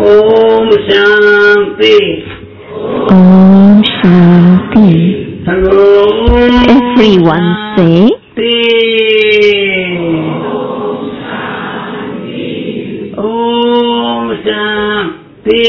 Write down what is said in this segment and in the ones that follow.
Om Shanti. Om Shanti. Everyone say Om Shanti.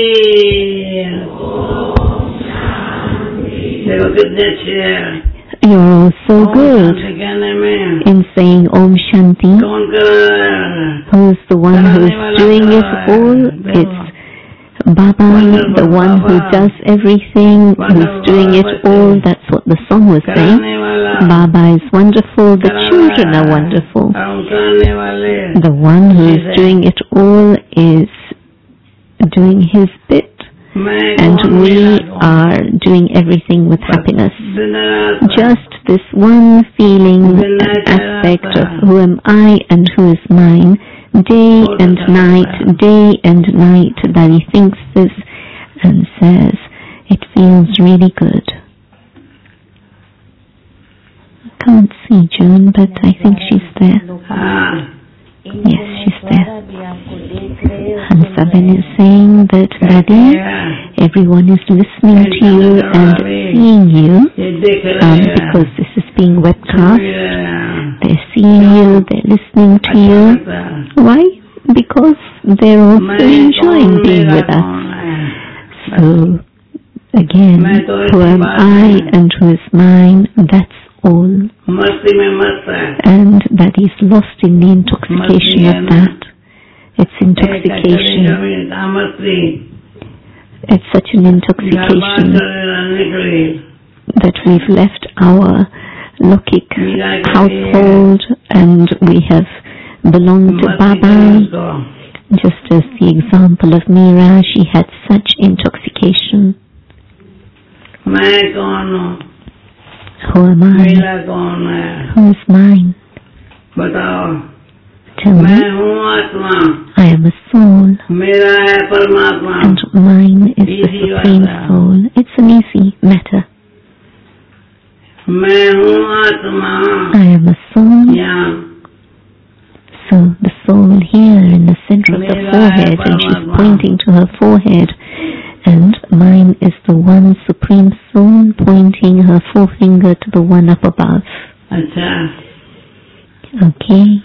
देखो कितने अच्छे हैं. You're so good in saying Om Shanti. Who's the one who's doing it all? It's Baba, the one who does everything, who's doing it all. That's what the song was saying. Baba is wonderful, the children are wonderful. The one who's doing it all is doing his bit. And we are doing everything with happiness. Just this one feeling and aspect of who am I and who is mine, day and night, that he thinks this and says, it feels really good. I can't see June, but I think she's there. Yes, she's there. Hansaben is saying that, Daddy, everyone is listening to you and seeing you because this is being webcast. They're seeing you, they're listening to you. Why? Because they're also enjoying being with us. So, again, who am I and who is mine, that's all. And that is lost in the intoxication of that. It's intoxication. It's such an intoxication that we've left our Lokik household and we have belonged to Baba. Just as the example of Meera, she had such intoxication. Who am I? Who is mine? Tell me. I am a soul. And mine is the Supreme Soul. It's an easy matter. I am a soul. So the soul here in the center of the forehead, and she's pointing to her forehead. And mine is the one Supreme Soul pointing her forefinger to the one up above. Okay.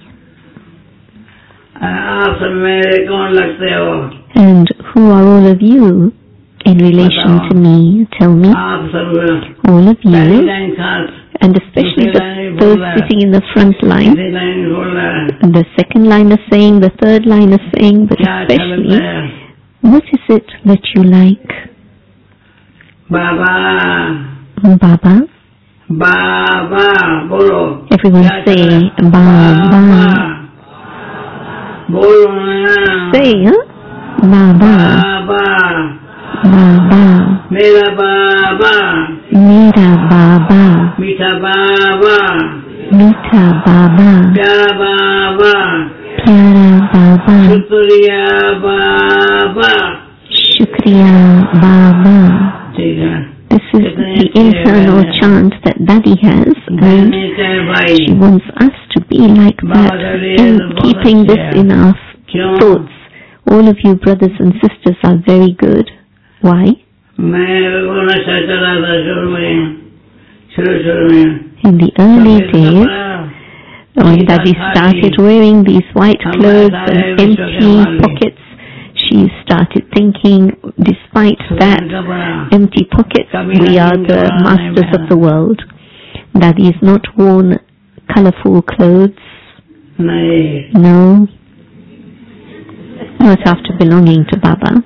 And who are all of you in relation to me? Tell me. All of you. And especially those sitting in the front line. The second line is saying, the third line is saying, but especially, what is it that you like? Baba. Baba. Baba. Bolo. Everyone say Baba. Say, huh? Baba. Baba. Mera Baba. Mera Baba. Meetha Baba. Meetha Baba. Pyara Baba. Pyara Baba. Shukriya Baba. Shukriya Baba. This is the internal chant that Daddy has, and she wants us to be like that in keeping this in our thoughts. All of you brothers and sisters are very good. Why? In the early days, when Daddy started wearing these white clothes and empty pockets, she started thinking, despite that empty pockets, we are the masters of the world. Daddy has not worn colorful clothes. No. Not after belonging to Baba.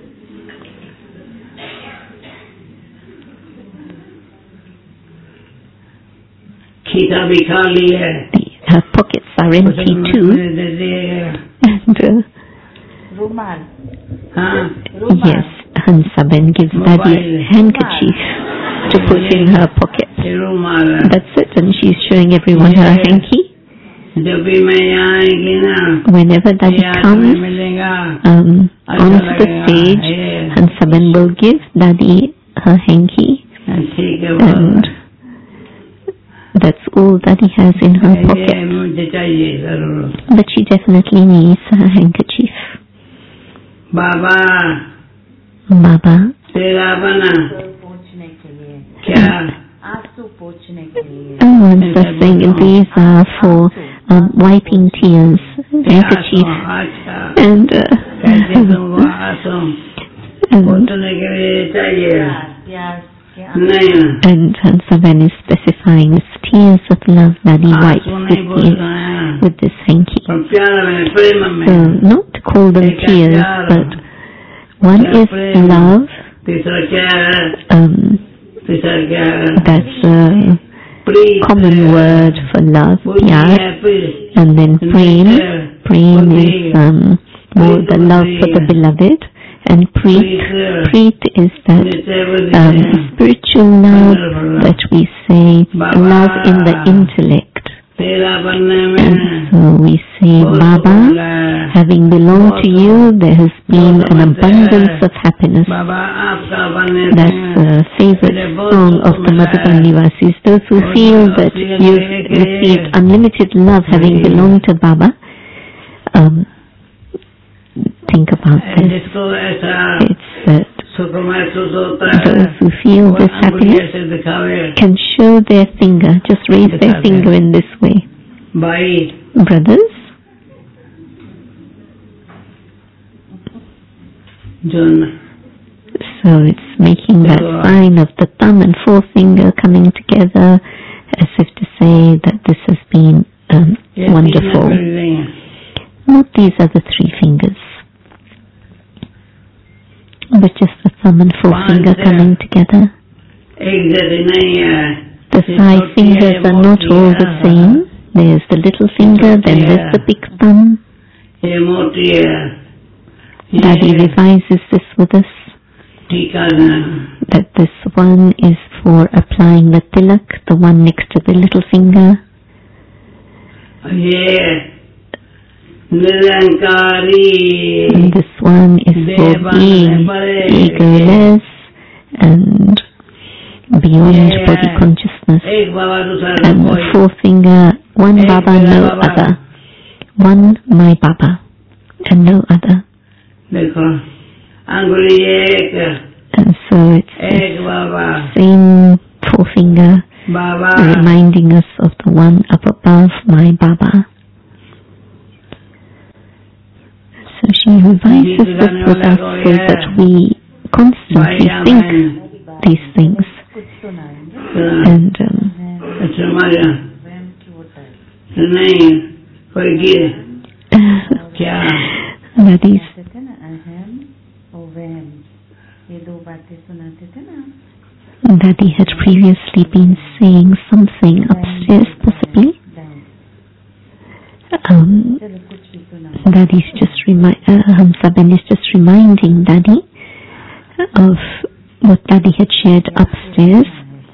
Her pockets are empty too. And yes, Hansaben gives Daddy a handkerchief to put in her pocket. That's it, and she's showing everyone her hanky. Whenever Daddy comes onto the stage, Hansaben will give Daddy her hanky, and that's all Daddy has in her pocket. But she definitely needs her handkerchief. Baba. Baba. Ones are saying these are for wiping tears, handkerchief, and Hansavan is specifying it's tears of love that he wipes with this hanky. So not to call them tears, but one is love. That's a common word for love, pyar, and then prem. Prem is more the love for the beloved, and preet is that spiritual love that we say, love in the intellect. And so we say, Baba, having belonged to you, there has been an abundance of happiness. That's the favorite song of the Madhuban Nivasis. Those who feel that you've received unlimited love having belonged to Baba, think about this. It's that those who feel this happiness can show their finger, just raise their finger in this way. Brothers, so it's making that sign of the thumb and forefinger coming together as if to say that this has been wonderful. Not these are the three fingers, but just the thumb and forefinger coming together. The 5 fingers are not all the same. There's the little finger, then there's the big thumb. Daddy revises this with us, that this one is for applying the tilak, the one next to the little finger. And this one is for being egoless and beyond body consciousness. And the forefinger, one Baba, no other. One my Baba and no other. And so it's the same forefinger reminding us of the one up above, my Baba. So she revises this with us so that we constantly think these things. And Daddy had previously been saying something upstairs, possibly. Daddy's just Hansaben is just reminding Daddy of what Daddy had shared upstairs.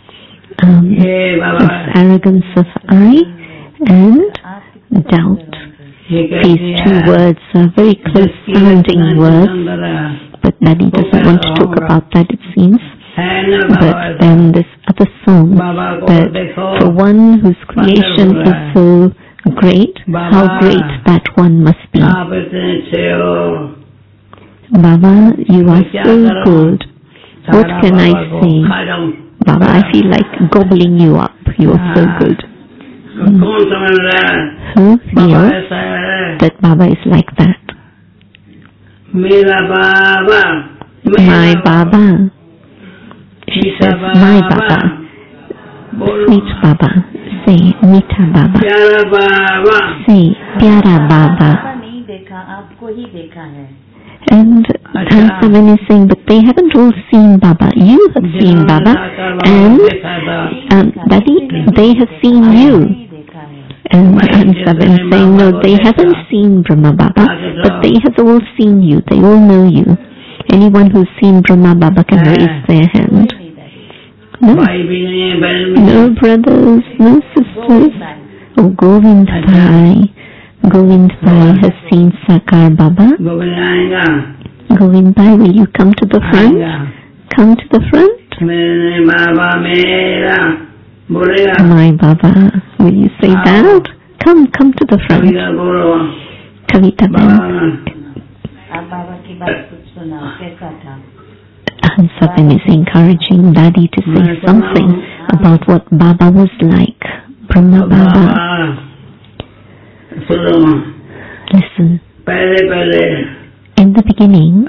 This arrogance of I and doubt. These 2 words are very close sounding words, but Daddy doesn't want to talk about that, it seems. But then this other song, that for one whose creation is so great, how great that one must be. Baba, you are so good. What can I say? Baba, I feel like gobbling you up. You are so good. Who feels that Baba is like that? My Baba. She says, my Baba. Sweet Baba. Say, Meeta Baba. Say, Pyara Baba. And Hansaben is saying, but they haven't all seen Baba. You have seen Baba, and Daddy, they have seen you. And Hansaben is saying, no, they haven't seen Brahma Baba, but they have all seen you. They all know you. Anyone who's seen Brahma Baba can raise their hand. No, no brothers, no sisters. Oh, Govind Bhai. Govind Bhai has seen Sakar Baba. Govind Bhai, will you come to the front? Come to the front. My Baba, will you say that? Come to the front. Kavita Ben. Hansabin is encouraging Daddy to say something about what Baba was like. Brahma Baba. Listen. In the beginning,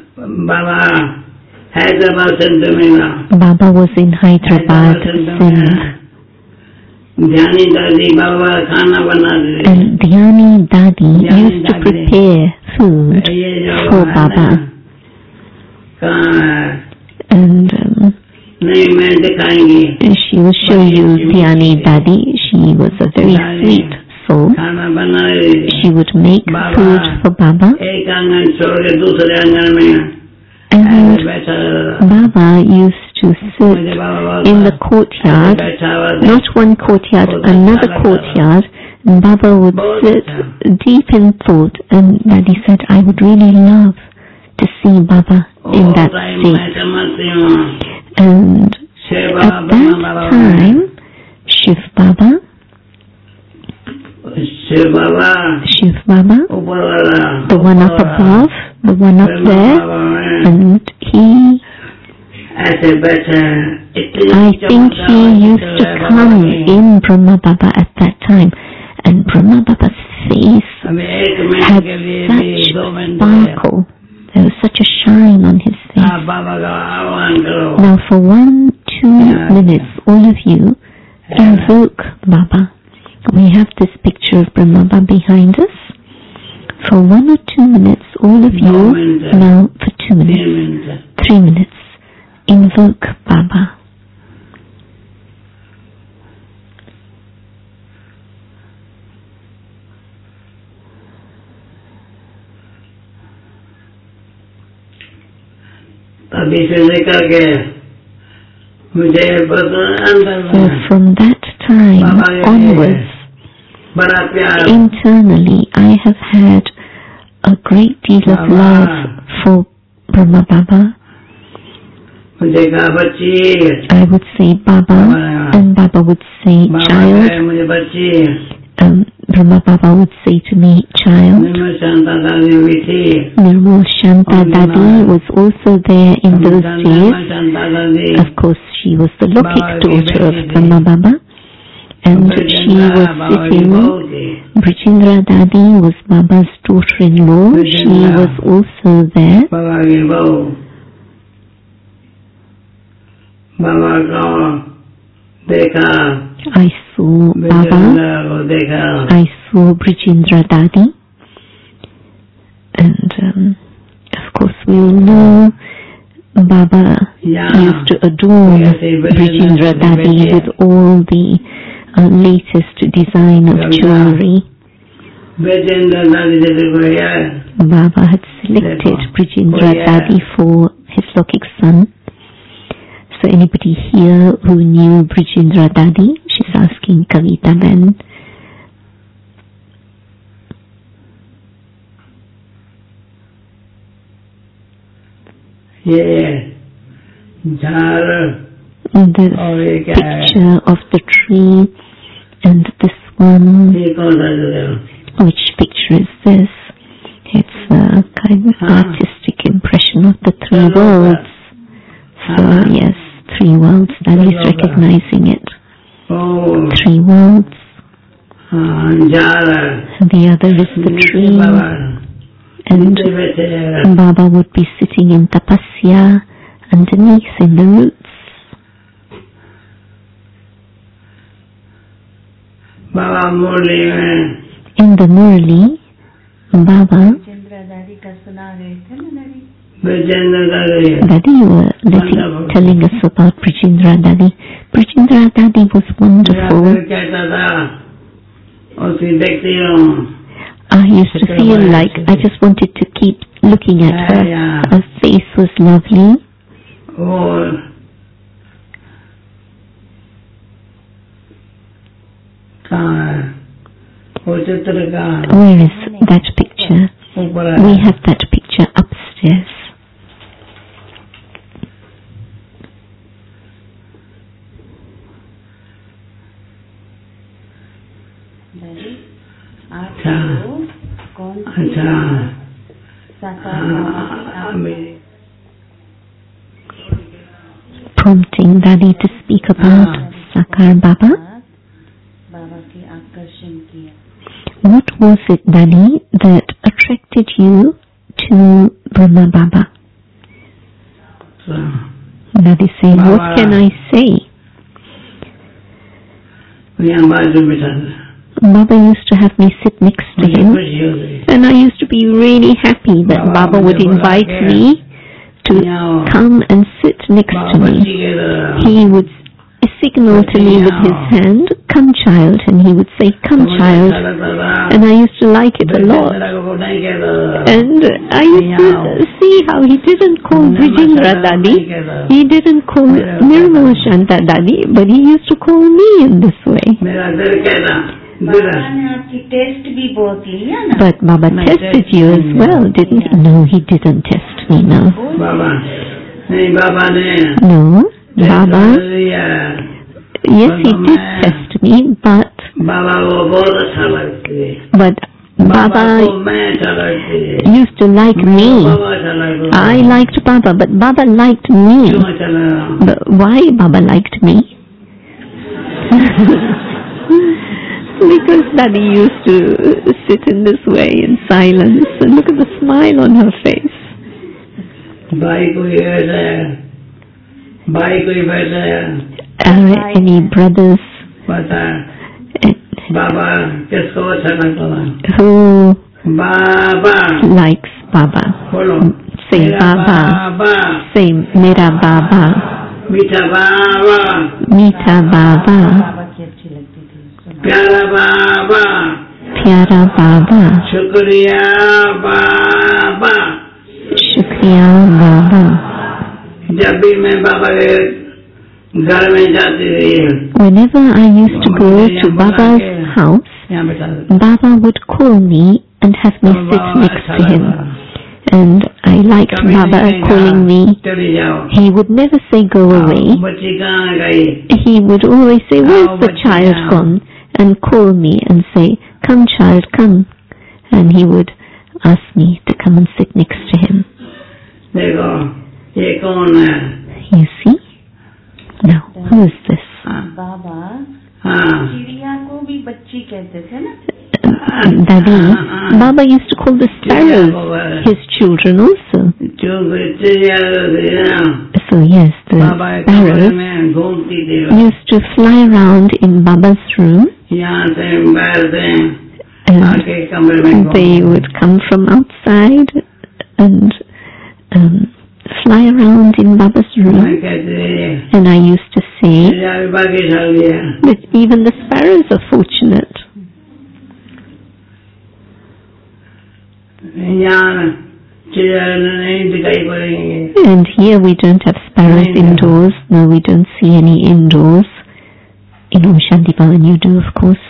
Baba was in Hyderabad, Sindh. And Dhyani Dadi used to prepare food for Baba. And she will show you Dhyani Dadi. She was a very sweet soul. She would make food for Baba. And Baba used to sit in the courtyard, not one courtyard, another courtyard, and Baba would sit deep in thought, and Daddy said, I would really love to see Baba in that state. And at that time, Shiv Baba, the one up above, the one up there, and he, I think he used to come in Brahma Baba at that time, and Brahma Baba's face had such sparkle. There was such a shine on his face. Now for 1-2 minutes, all of you invoke Baba. We have this picture of Brahma Baba behind us. For 1 or 2 minutes, all of you, now for 2 minutes, 3 minutes, invoke Baba. So from that time onwards, internally I have had a great deal of love for Brahma Baba. I would say Baba, and Baba would say child. Brahma Baba would say to me, child. Nirmal Shanta Dadi was also there in those days. Of course, she was the Lokik daughter of Brahma Baba. And she was sitting, Brajendra Dadi was Baba's daughter-in-law. She was also there. I saw Baba, I saw Brajendra Dadi, and of course we all know Baba used to adorn Brajendra Dadi with all the latest design of jewelry. Baba had selected Brajendra Dadi for his Lokik son. So anybody here who knew Brajendra Dadi? She's asking Kavita Ben. This picture of the tree and this one. Which picture is this? It's a kind of artistic impression of the 3 worlds. So yes, 3 worlds, Daddy is recognizing it. 3 worlds. The other is the tree. And Baba would be sitting in tapasya underneath in the roots. In the Murli, Baba, Daddy, you were telling us about Brajendra Dadi. Brajendra Dadi was wonderful. I used to feel like I just wanted to keep looking at her. Her face was lovely. Where is that picture? We have that picture upstairs. prompting Daddy to speak about Sakar Baba? What was it, Daddy, that attracted you to Brahma Baba? Daddy say, what can I say? Baba used to have me sit next to him, and I used to be really happy that Baba would invite me to come and sit next to me. He would signal to me with his hand, "Come child," and he would say, "Come child," and I used to like it a lot. And I used to see how he didn't call Vijindra Daddy, he didn't call Nirmala Shanta Daddy, but he used to call me in this way. But Baba tested you as well, didn't he? No, he didn't test me, no. No, Baba, yes, he did test me, but Baba used to like me. I liked Baba, but Baba liked me. But why Baba liked me? Because Daddy used to sit in this way in silence, and look at the smile on her face. Any brothers who likes Baba? Say Baba. Say Mera Baba. Meeta Baba. Pyara Baba. Pyara Baba. Shukriya Baba. Shukriya Baba. जब भी मैं बाबा के घर में जाती रही, whenever I used to go to Baba's house, Baba would call me and have me sit next to him. And I liked Baba calling me. He would never say go away. He would always say, "Where's the child gone?" and call me and say, "Come child, come." And he would ask me to come and sit next to him. You see? Now, who is this? Daddy, Baba used to call the sparrows his children also. So yes, the sparrows used to fly around in Baba's room, and they would come from outside and fly around in Baba's room. And I used to say that even the sparrows are fortunate. And here we don't have sparrows indoors. No, we don't see any indoors. In Om Shanti Bhavan you do, of course.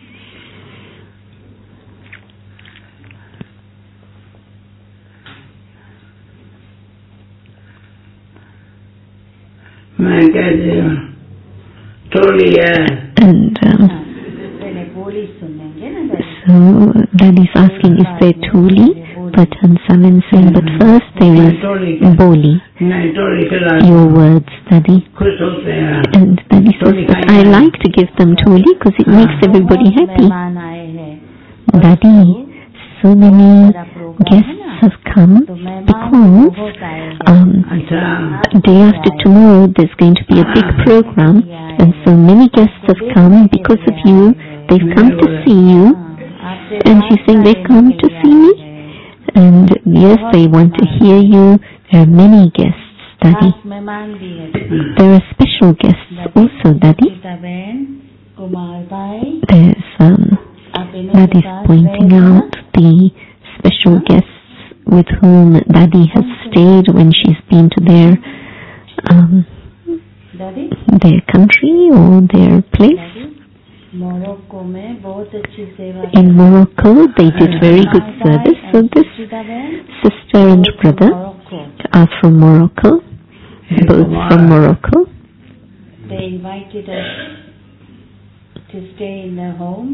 And so Daddy's asking, is there Tuli? But Hansaman saying, but first there is Boli. Your words, Daddy. And Daddy says, but I like to give them Tuli because it makes everybody happy. Daddy, so many guests have come because day after tomorrow there's going to be a big program, and so many guests have come because of you. They've come to see you, and she's saying they've come to see me, and yes, they want to hear you. There are many guests, Daddy. There are special guests also, Daddy. There's Daddy's pointing out the special guests with whom Daddy has stayed when she's been to their country or their place. In Morocco, they did very good service. So this sister and brother are from Morocco, both from Morocco. They invited us to stay in their home.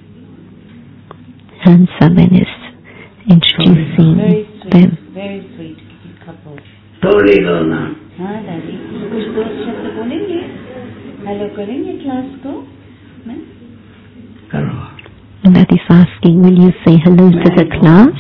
And Saban is introducing them. Very sweet couple. हाँ दादी, कुछ दो शब्द बोलेंगे? Hello करेंगे class को? करो। Daddy's asking, will you say hello to the class?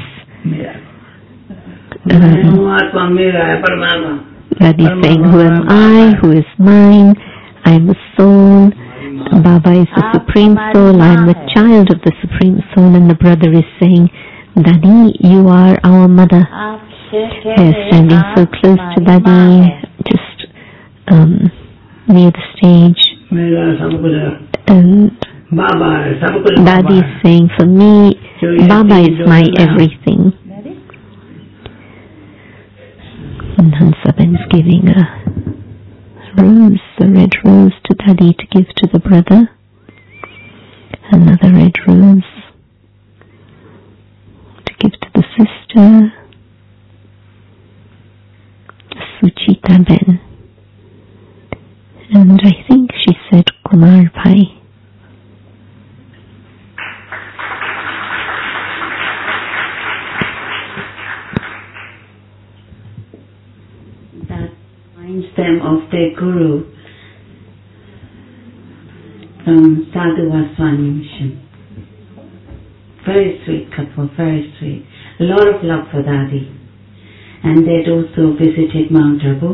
Daddy's saying, who am I? Who is mine? I am a soul. Baba is the Supreme Soul. I am a child of the Supreme Soul. And the brother is saying, Daddy, you are our mother. They are standing so close to Daddy, just near the stage. And Daddy is saying, for me, Baba is my everything. And Hansaben is giving a rose, a red rose to Daddy to give to the brother. Another red rose to give to the sister. Suchita Ben. And I think she said Kumar Bhai. Them of their guru from Sadhu Vaswani Mission. Very sweet couple, very sweet. A lot of love for Daddy. And they'd also visited Mount Abu.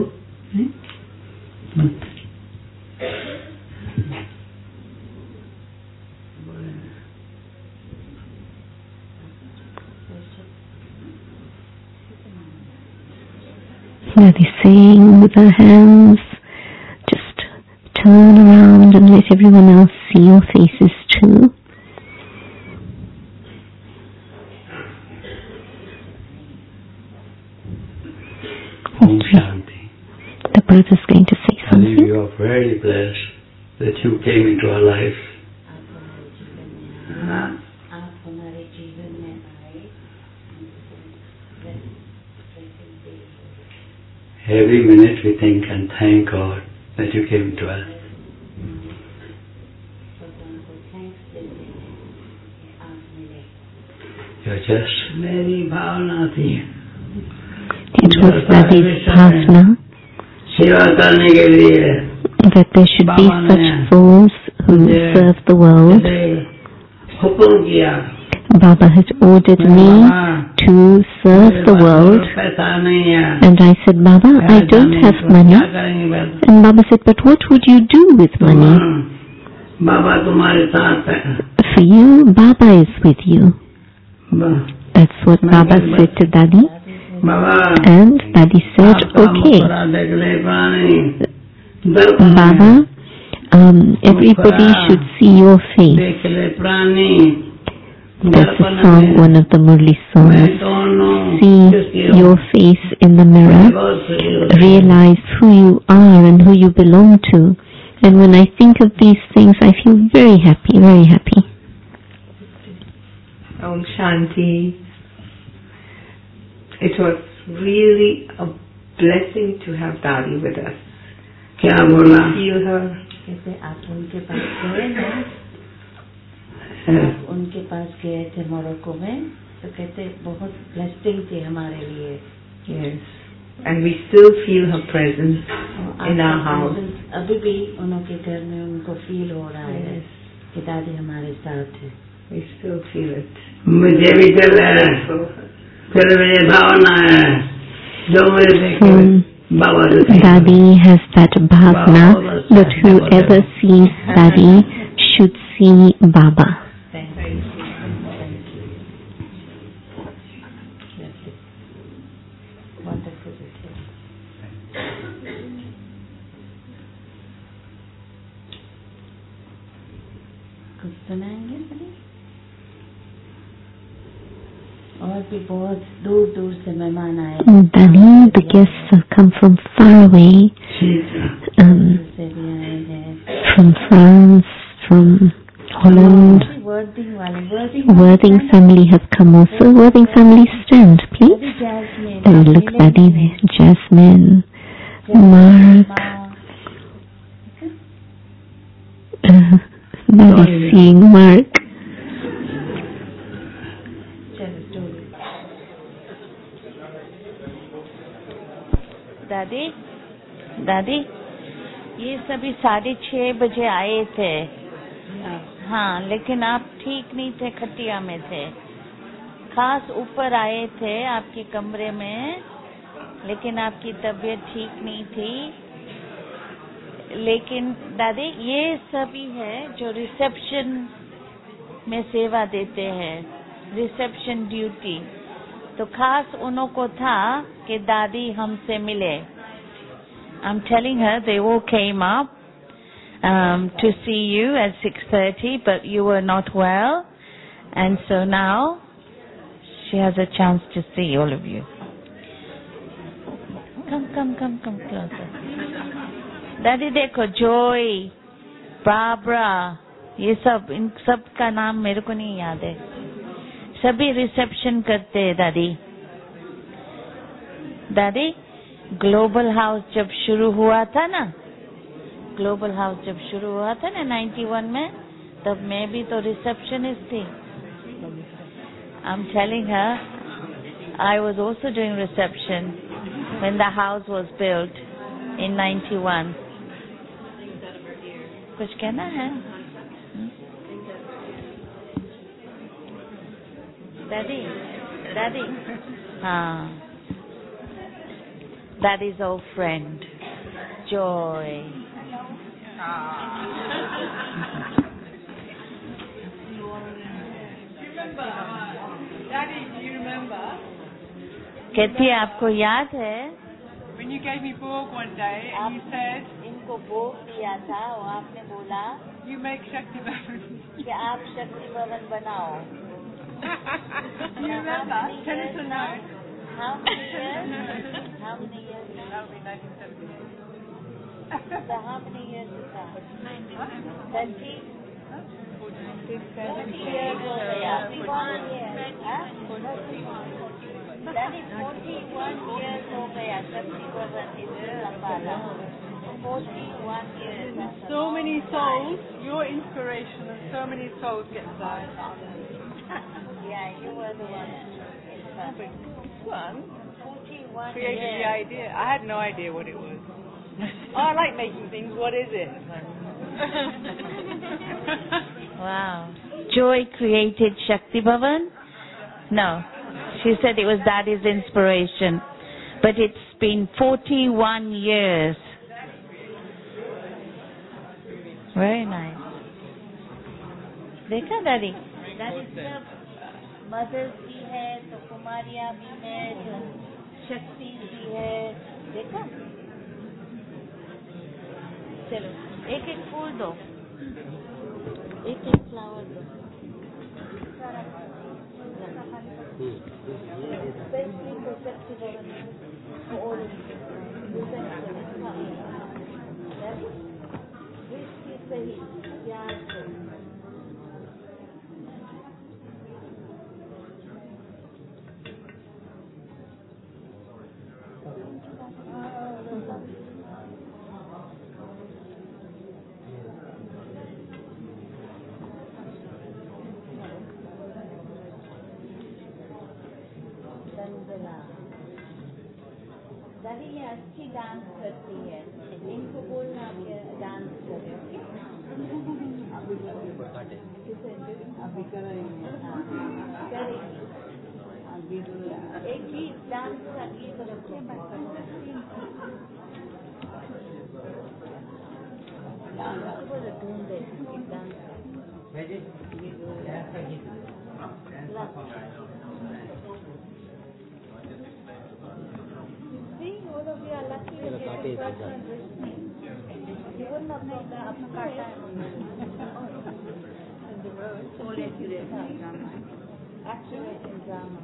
Daddy saying with her hands, just turn around and let everyone else see your faces too. Om Shanti. The brother's going to say something. You are very blessed that you came into our life. Every minute we think and thank God that you came to us. You're just very bhavna thi. It was Daddy's bhavna that there should be such souls who serve the world. Baba has ordered me to serve the world, and I said, Baba, I don't have money. And Baba said, but what would you do with money? For you, Baba is with you. That's what Baba said to Daddy. And Daddy said, okay. Baba, everybody should see your face. That's a song, one of the Murli songs. See your face in the mirror. Realize who you are and who you belong to. And when I think of these things, I feel very happy, very happy. Om Shanti. It was really a blessing to have Dadi with us. Feel her. उनके पास गए थे Morocco में तो कहते बहुत blessing थी हमारे लिए. Yes, and we still feel her presence in our house. अभी भी उनके घर में उनको फील हो रहा है कि दादी हमारे साथ है. We still feel it. मुझे भी चल रहा है. फिर मेरी भावना है जो मुझे देखे बाबा. Daddy has that bhavna that whoever sees Daddy should see Baba. कुछ सुनाएंगे और भी बहुत दूर दूर से मेहमान आए. Daddy, the guests have come from far away, from France, from Holland. Worthing family have come also. Worthing family, stand, please. Look, Daddy, Jasmine, Mark. Daddy seeing Mark. दादी दादी ये सभी 6:30 बजे आए थे। हाँ, लेकिन आप ठीक नहीं थे, खटिया में थे। खास ऊपर आए थे आपके कमरे में, लेकिन आपकी तबीयत ठीक नहीं थी। लेकिन दादी ये सभी है जो रिसेप्शन में सेवा देते हैं, रिसेप्शन ड्यूटी। तो खास उन्हों को था कि दादी हमसे मिले। I'm telling her they all came up to see you at 6:30, but you were not well, and so now she has a chance to see all of you. Come closer. दादी देखो, Joy, Barbara, ये सब, इन सब का नाम मेरे को नहीं याद है। सभी रिसेप्शन करते हैं दादी। दादी ग्लोबल हाउस जब शुरू हुआ था ना, 91 में, तब मैं भी तो रिसेप्शनिस्ट थी। I'm telling her I was also doing reception when the house was built in 91. कुछ कहना है दादी? हाँ, Daddy's old friend, Joy. Daddy, do you remember? कहती है आपको याद है When you gave me Borg one day and you said इनको भोग दिया था और आपने बोला you make Shakti Bhavan. कि आप शक्ति भवन बनाओ। Do you remember? Tell us a note. How many years? How many years? That would be 1978. So how many years is that? 30? 40 years हो गया। 41 years. That is 41 years हो गया शक्ति भवन इधर Ambala. 41 years. So many souls, your inspiration, and so many souls get saved. Yeah, you were the one. One 41 created years. the idea. I had no idea what it was. Oh, I like making things. What is it? Wow. Joy created Shakti Bhavan? No. She said it was Daddy's inspiration. But it's been 41 years. Very nice. देखा Daddy? Daddy सब mothers भी है, तो कुमारियाँ भी है, तो शक्ति भी है। देखा? चलो, एक फूल दो, एक फ्लावर दो। Especially for Shakti Bhavan, for all of you. Wish की सही, प्यार से। दादी ये अच्छी डांस करती है, इनको बोलना कि डांस करे। अभी करेंगे। एक गीत, डांस का गीत रखो। ढूंढे dance See, all of you are lucky to get a person listening. You wouldn't have known that अपना काटा है। Accurate in drama.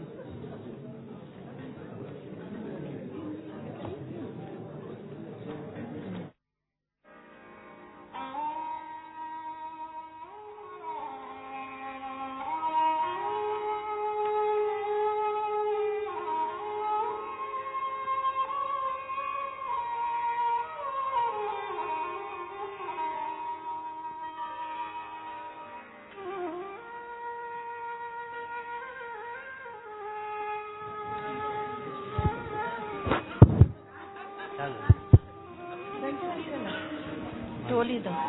Totally done.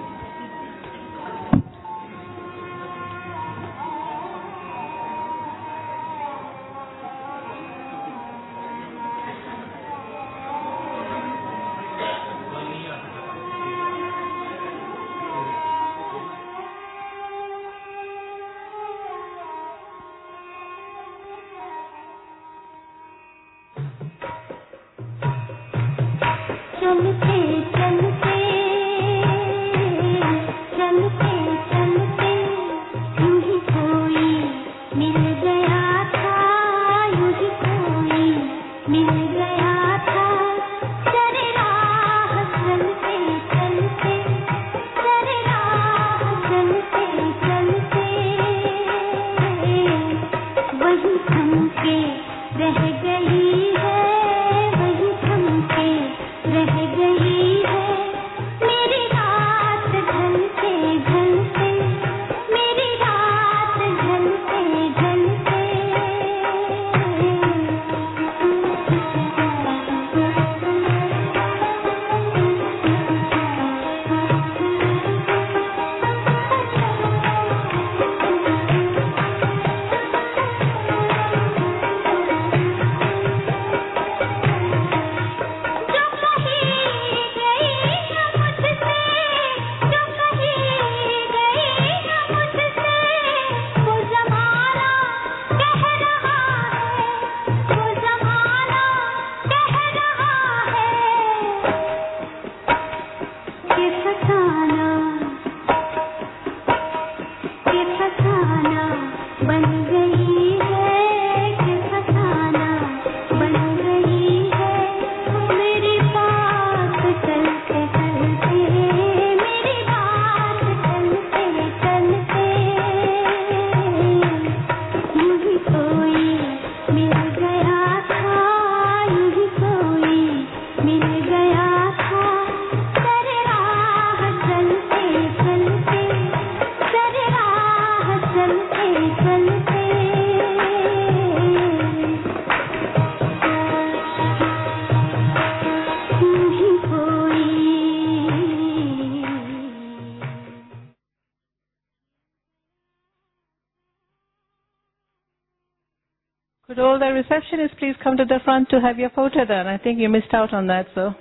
Could all the receptionists please come to the front to have your photo done? I think you missed out on that, so.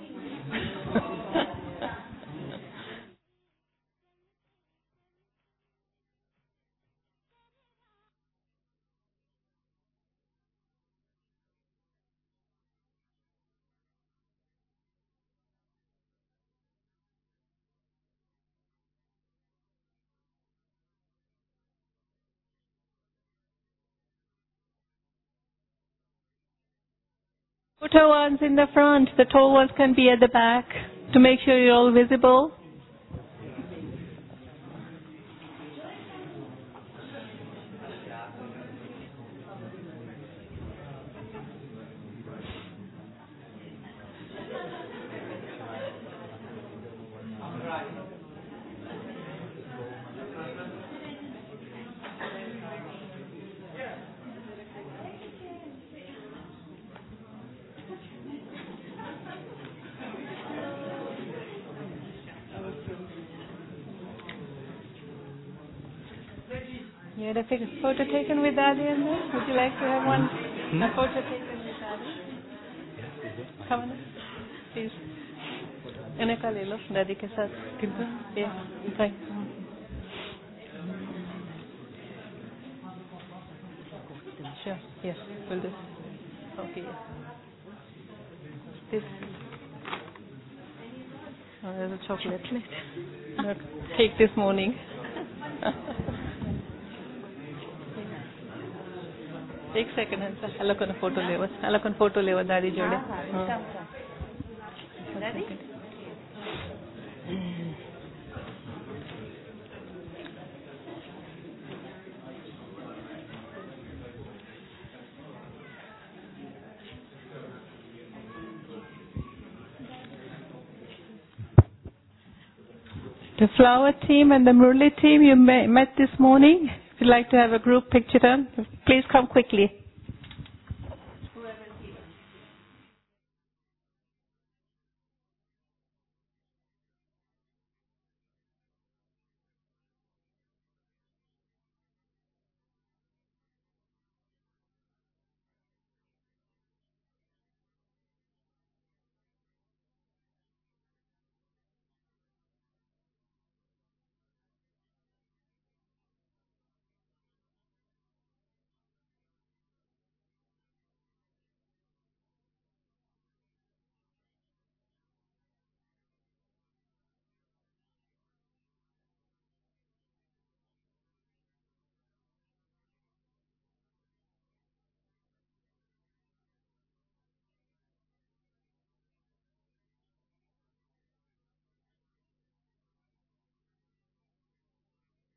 Photo ones in the front, the tall ones can be at the back to make sure you're all visible. You had a photo taken with Daddy in there? Would you like to have one? A photo taken with Daddy? Come on, please. इन्हें का ले लो Daddy के साथ. Yeah, fine. Sure. Yes, will do. Okay. This. Oh, there's a chocolate. No, cake this morning. एक second है sir अलग कोन photo लेवा दादी जोड़े दादी The flower team and the Murli team you met this morning. If you'd like to have a group picture done, please come quickly.